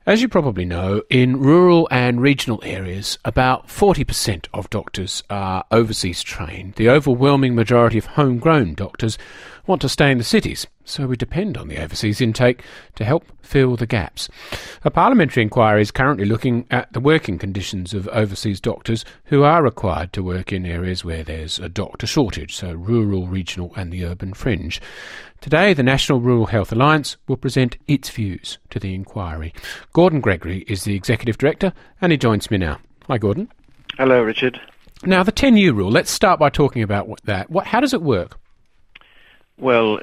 As you probably know, in rural and regional areas, about 40% of doctors are overseas trained. The overwhelming majority of homegrown doctors want to stay in the cities, so we depend on the overseas intake to help fill the gaps. A parliamentary inquiry is currently looking at the working conditions of overseas doctors who are required to work in areas where there's a doctor shortage, so rural, regional and the urban fringe. Today, the National Rural Health Alliance will present its views to the inquiry. Gordon Gregory is the Executive Director and he joins me now. Hi, Gordon. Hello, Richard. Now, the 10-year rule, let's start by talking about that. How does it work? Well,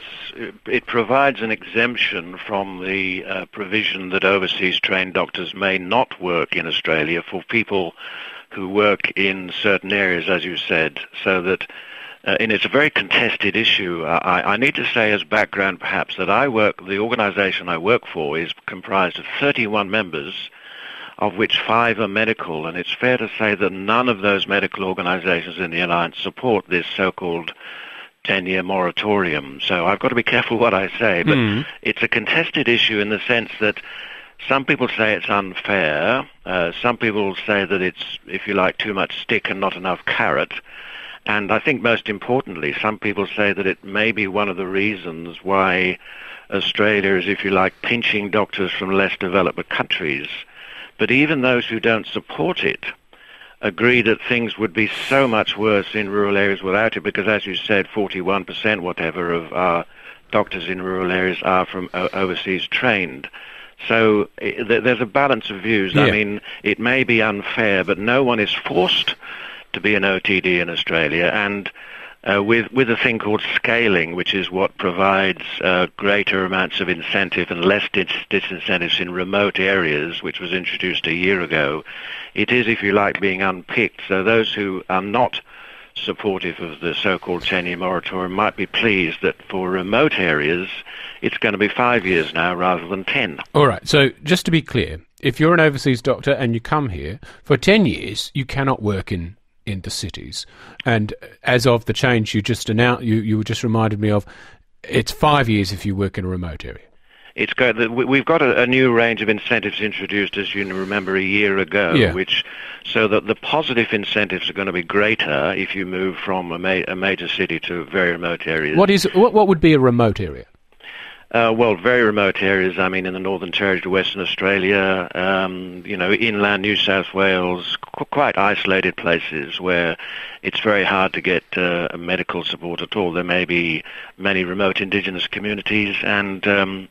it provides an exemption from the provision that overseas trained doctors may not work in Australia for people who work in certain areas, as you said, so that, and it's a very contested issue. I need to say as background perhaps that the organisation I work for is comprised of 31 members, of which 5 are medical, and it's fair to say that none of those medical organisations in the Alliance support this so-called 10-year moratorium. So I've got to be careful what I say, but it's a contested issue in the sense that some people say it's unfair, some people say that it's, if you like, too much stick and not enough carrot, and I think most importantly, some people say that it may be one of the reasons why Australia is, if you like, pinching doctors from less developed countries. But even those who don't support it agree that things would be so much worse in rural areas without it, because as you said, 41% whatever of our doctors in rural areas are from overseas trained. So there's a balance of views. Yeah. I mean, it may be unfair, but no one is forced to be an OTD in Australia, and with a thing called scaling, which is what provides greater amounts of incentive and less disincentives in remote areas, which was introduced a year ago, it is, if you like, being unpicked. So those who are not supportive of the so-called 10-year moratorium might be pleased that for remote areas, it's going to be 5 years now rather than 10. All right, so just to be clear, if you're an overseas doctor and you come here, for 10 years, you cannot work in the cities. And as of the change you just announced, you just reminded me of, it's 5 years if you work in a remote area. It's good. We've got a new range of incentives introduced, as you remember, a year ago, so that the positive incentives are going to be greater if you move from a major city to very remote areas. What would be a remote area? Well, very remote areas, I mean, in the Northern Territory to Western Australia, inland New South Wales, quite isolated places where it's very hard to get medical support at all. There may be many remote Indigenous communities and,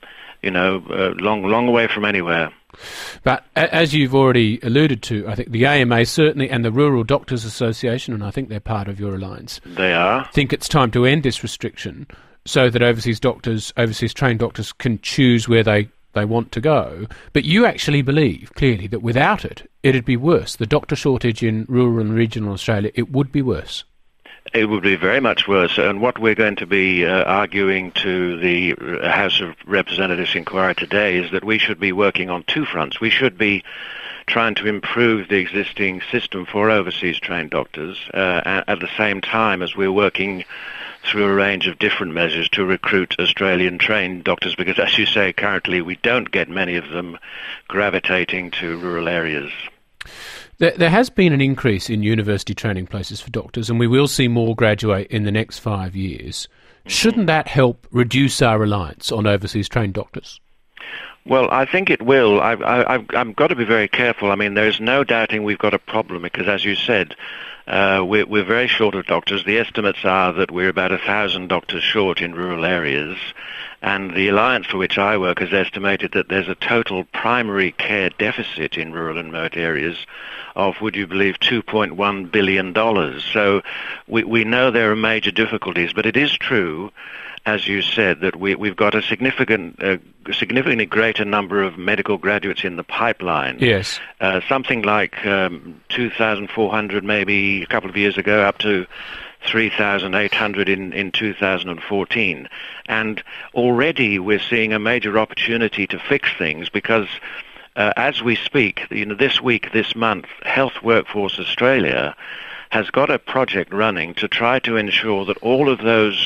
long away from anywhere. But as you've already alluded to, I think the AMA certainly and the Rural Doctors Association, and I think they're part of your alliance, they are, think it's time to end this restriction so that overseas trained doctors can choose where they want to go. But you actually believe, clearly, that without it, it'd be worse. The doctor shortage in rural and regional Australia, it would be worse. It would be very much worse. And what we're going to be arguing to the House of Representatives inquiry today is that we should be working on two fronts. We should be trying to improve the existing system for overseas trained doctors at the same time as we're working through a range of different measures to recruit Australian-trained doctors, because, as you say, currently we don't get many of them gravitating to rural areas. There has been an increase in university training places for doctors, and we will see more graduate in the next 5 years. Shouldn't that help reduce our reliance on overseas trained doctors? Well, I think it will. I've got to be very careful. I mean, there's no doubting we've got a problem because, as you said, we're very short of doctors. The estimates are that we're about 1,000 doctors short in rural areas, and the alliance for which I work has estimated that there's a total primary care deficit in rural and remote areas of, would you believe, $2.1 billion. So we know there are major difficulties, but it is true, as you said, that we've got a significantly greater number of medical graduates in the pipeline. Yes. Something like 2,400 maybe a couple of years ago, up to 3,800 in 2014. And already we're seeing a major opportunity to fix things because as we speak, this month, Health Workforce Australia has got a project running to try to ensure that all of those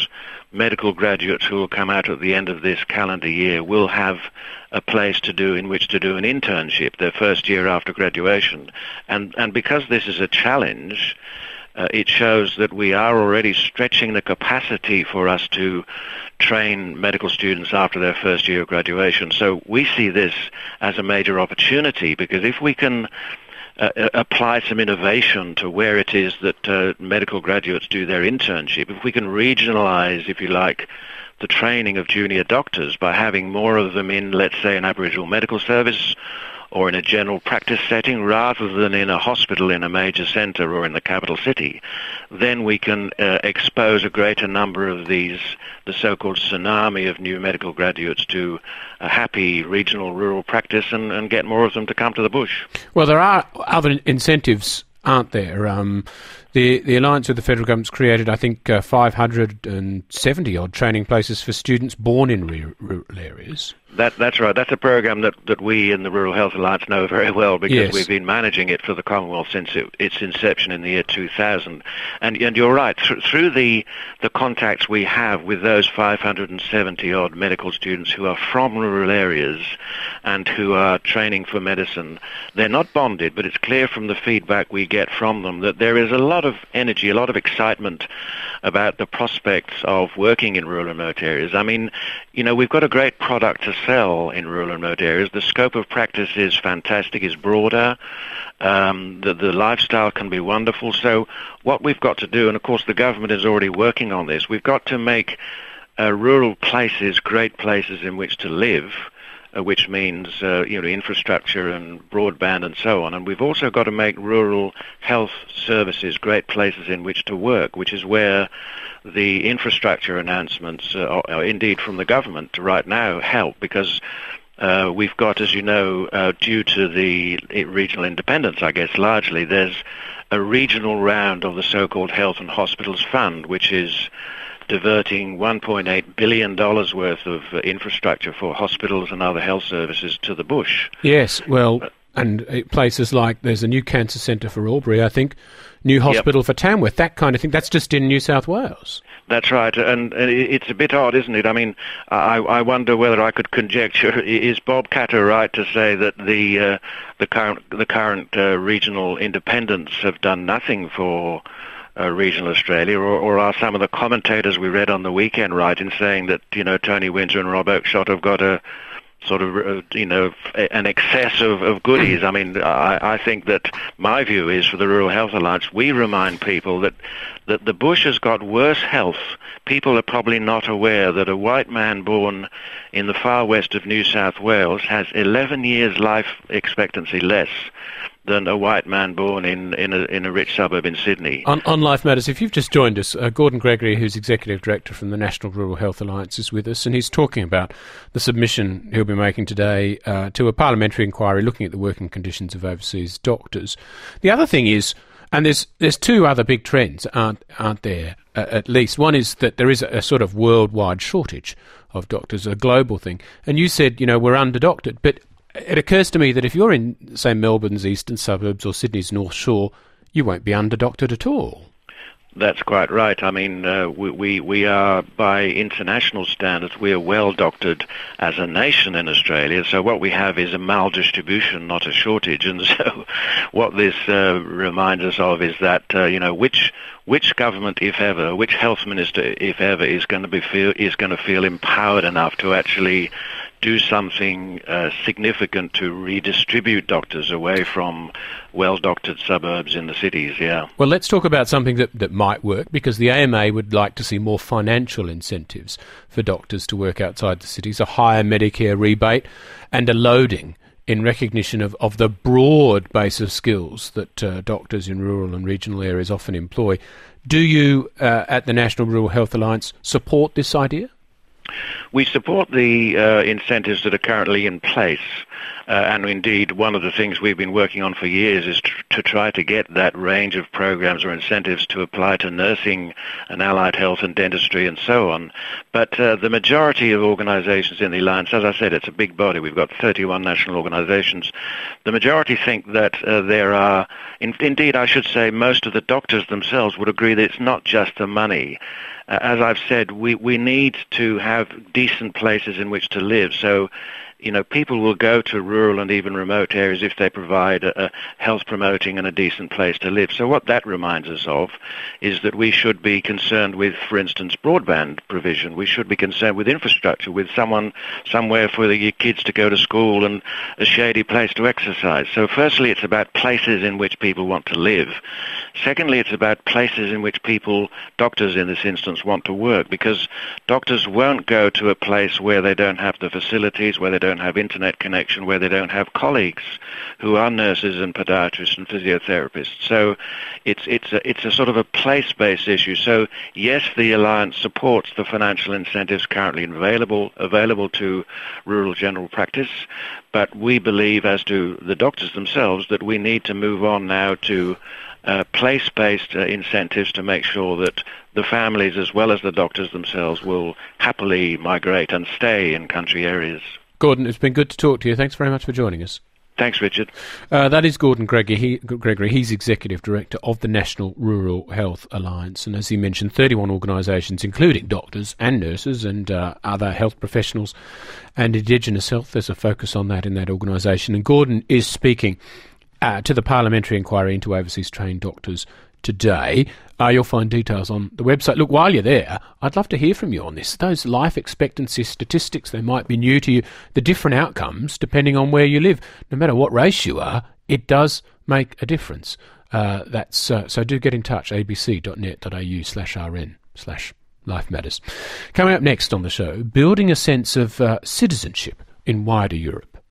medical graduates who will come out at the end of this calendar year will have a place in which to do an internship their first year after graduation. And because this is a challenge, it shows that we are already stretching the capacity for us to train medical students after their first year of graduation. So we see this as a major opportunity, because if we can apply some innovation to where it is that medical graduates do their internship, if we can regionalize, if you like, the training of junior doctors by having more of them in, let's say, an Aboriginal medical service or in a general practice setting rather than in a hospital in a major centre or in the capital city, then we can expose a greater number of the so-called tsunami of new medical graduates to a happy regional rural practice and get more of them to come to the bush. Well, there are other incentives, aren't there? The alliance with the federal government's created, I think, 570-odd training places for students born in rural areas. That's right. That's a program that we in the Rural Health Alliance know very well, because yes, we've been managing it for the Commonwealth since its inception in the year 2000. And you're right. Through the contacts we have with those 570-odd medical students who are from rural areas and who are training for medicine, they're not bonded, but it's clear from the feedback we get from them that there is a lot of energy, a lot of excitement about the prospects of working in rural and remote areas. I mean, we've got a great product to sell in rural and remote areas. The scope of practice is fantastic, is broader. The lifestyle can be wonderful. So what we've got to do, and of course the government is already working on this, we've got to make rural places great places in which to live, which means infrastructure and broadband and so on. And we've also got to make rural health services great places in which to work, which is where the infrastructure announcements, indeed from the government right now, help, because we've got, as you know, due to the regional independence, I guess largely, there's a regional round of the so-called Health and Hospitals Fund, which is diverting $1.8 billion worth of infrastructure for hospitals and other health services to the bush. Yes, well, and places like, there's a new cancer centre for Albury, I think, new hospital for Tamworth, that kind of thing. That's just in New South Wales. That's right, and it's a bit odd, isn't it? I mean, I wonder whether I could conjecture, is Bob Katter right to say that the current regional independents have done nothing for regional Australia, or are some of the commentators we read on the weekend right in saying that, Tony Windsor and Rob Oakeshott have got a sort of, an excess of goodies? I mean, I think that my view is, for the Rural Health Alliance, we remind people that the bush has got worse health. People are probably not aware that a white man born in the far west of New South Wales has 11 years life expectancy less than a white man born in a rich suburb in Sydney. On Life Matters, if you've just joined us, Gordon Gregory, who's Executive Director from the National Rural Health Alliance, is with us, and he's talking about the submission he'll be making today to a parliamentary inquiry looking at the working conditions of overseas doctors. The other thing is, and there's two other big trends, aren't there, at least. One is that there is a sort of worldwide shortage of doctors, a global thing. And you said, we're under-doctored, but it occurs to me that if you're in, say, Melbourne's eastern suburbs or Sydney's North Shore, you won't be under-doctored at all. That's quite right. I mean, we are, by international standards, we are well doctored as a nation in Australia. So what we have is a maldistribution, not a shortage. And so what this reminds us of is that, which government, if ever, which health minister, if ever, is going to feel empowered enough to actually do something significant to redistribute doctors away from well-doctored suburbs in the cities, yeah. Well, let's talk about something that might work, because the AMA would like to see more financial incentives for doctors to work outside the cities, a higher Medicare rebate and a loading in recognition of the broad base of skills that doctors in rural and regional areas often employ. Do you, at the National Rural Health Alliance, support this idea? We support the incentives that are currently in place, and indeed one of the things we've been working on for years is to try to get that range of programs or incentives to apply to nursing and allied health and dentistry and so on. But the majority of organisations in the Alliance, as I said, it's a big body, we've got 31 national organisations, the majority think that there are, indeed I should say most of the doctors themselves would agree that it's not just the money. as I've said, we need to have decent places in which to live. So, people will go to rural and even remote areas if they provide a health promoting and a decent place to live. So what that reminds us of is that we should be concerned with, for instance, broadband provision. We should be concerned with infrastructure, with somewhere for your kids to go to school and a shady place to exercise. So firstly, it's about places in which people want to live. Secondly, it's about places in which doctors in this instance, want to work, because doctors won't go to a place where they don't have the facilities, where they don't have internet connection, where they don't have colleagues who are nurses and podiatrists and physiotherapists. So it's a sort of a place-based issue. So yes, the Alliance supports the financial incentives currently available to rural general practice, but we believe, as do the doctors themselves, that we need to move on now to place-based incentives to make sure that the families as well as the doctors themselves will happily migrate and stay in country areas. Gordon, it's been good to talk to you. Thanks very much for joining us. Thanks, Richard. That is Gordon Gregory. He's Executive Director of the National Rural Health Alliance. And as he mentioned, 31 organisations, including doctors and nurses and other health professionals and Indigenous health. There's a focus on that in that organisation. And Gordon is speaking to the parliamentary inquiry into overseas trained doctors today. You'll find details on the website. Look, while you're there, I'd love to hear from you on this. Those life expectancy statistics, they might be new to you. The different outcomes, depending on where you live. No matter what race you are, it does make a difference. So do get in touch, abc.net.au/rn/Life Matters. Coming up next on the show, building a sense of citizenship in wider Europe.